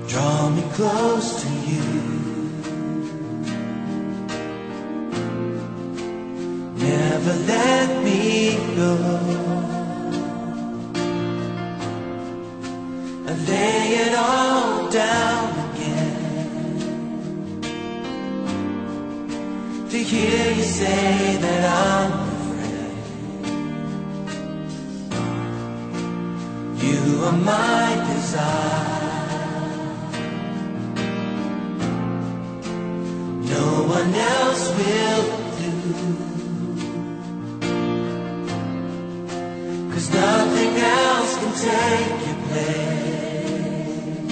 Draw me close to you. Never let me go. I lay it all down again to hear you say that I'm afraid. You are my desire. No one else will do. 'Cause nothing else can take your place.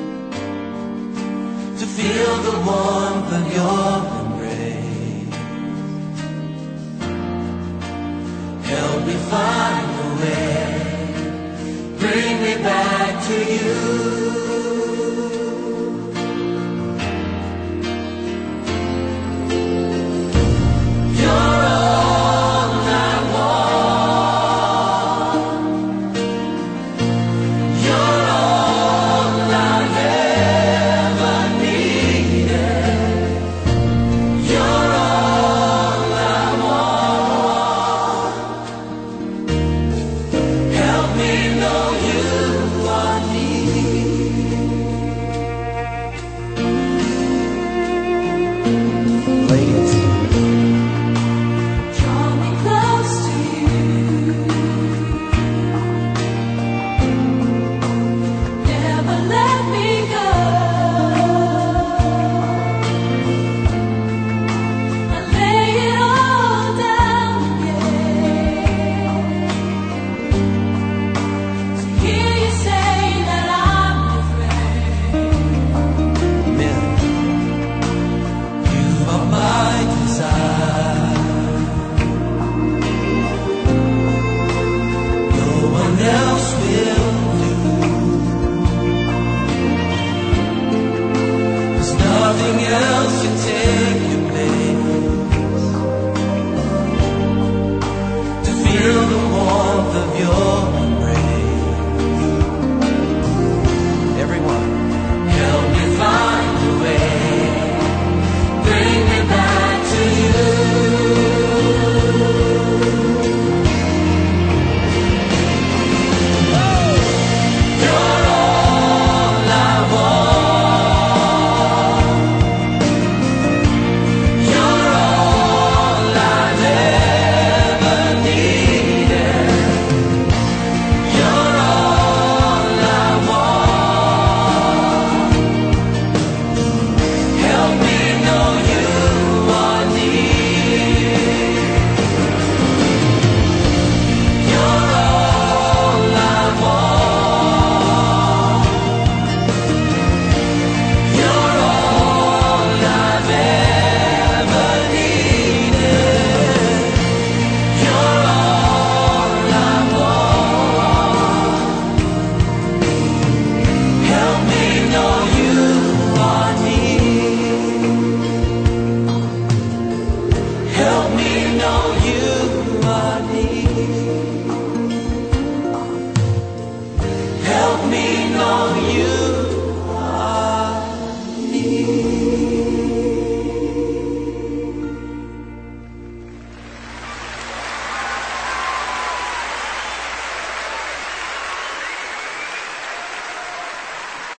To feel the warmth of your embrace. Help me find a way. Bring me back to you.